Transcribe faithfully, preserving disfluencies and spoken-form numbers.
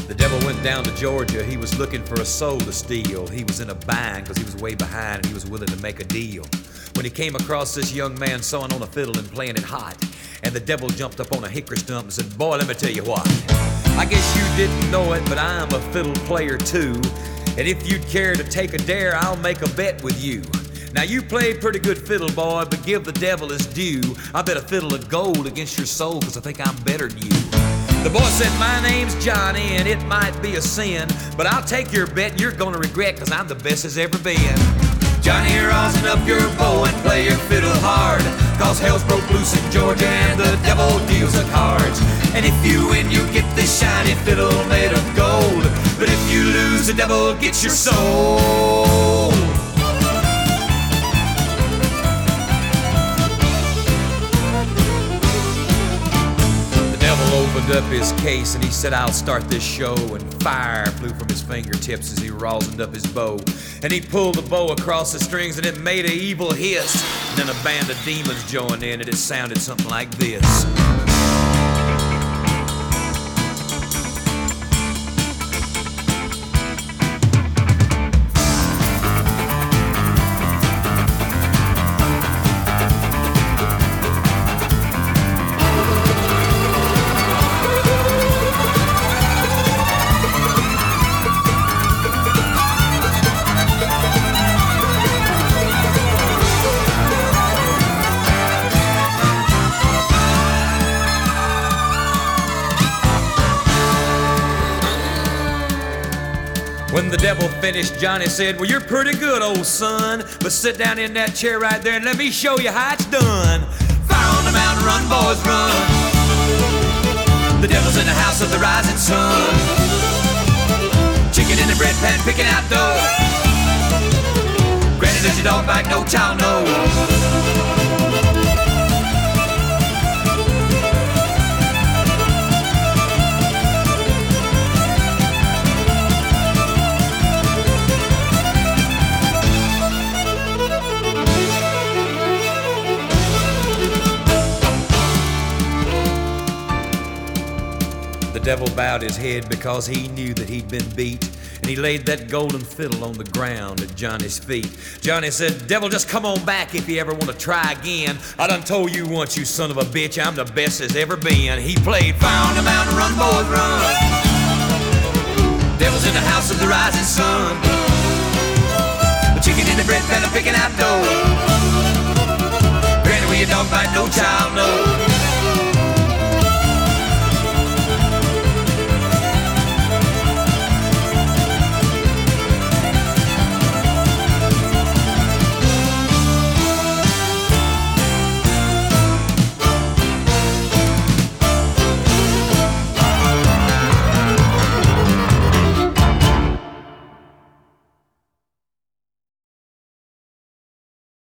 The devil went down to Georgia. He was looking for a soul to steal. He was in a bind because he was way behind and he was willing to make a deal. When he came across this young man sawing on a fiddle and playing it hot, and the devil jumped up on a hickory stump and said, "Boy, let me tell you what. I guess you didn't know it, but I'm a fiddle player too. And if you'd care to take a dare, I'll make a bet with you. Now you played pretty good fiddle, boy, but give the devil his due. I bet a fiddle of gold against your soul, cause I think I'm better than you." The boy said, "My name's Johnny, and it might be a sin, but I'll take your bet and you're gonna regret, cause I'm the best as ever been. Johnny, rosin up your bow and play your fiddle hard, cause hell's broke loose in Georgia and the devil deals the cards. And if you win, you get this shiny fiddle made of gold, but if you lose, the devil gets your soul." Opened up his case and he said, "I'll start this show," and fire flew from his fingertips as he rosined up his bow. And he pulled the bow across the strings and it made an evil hiss. And then a band of demons joined in and it sounded something like this. When the devil finished, Johnny said, "Well, you're pretty good, old son, but sit down in that chair right there and let me show you how it's done. Fire on the mountain, run, boys, run. The devil's in the house of the rising sun. Chicken in the bread pan, picking out dough. Granny, does your dog bite? No child knows." The devil bowed his head because he knew that he'd been beat, and he laid that golden fiddle on the ground at Johnny's feet. Johnny said, "Devil, just come on back if you ever want to try again. I done told you once, you son of a bitch, I'm the best as ever been." He played "Fire on the Mountain, Run, Boys, Run. Devil's in the house of the rising sun. The chicken in the bread pan, picking out dough.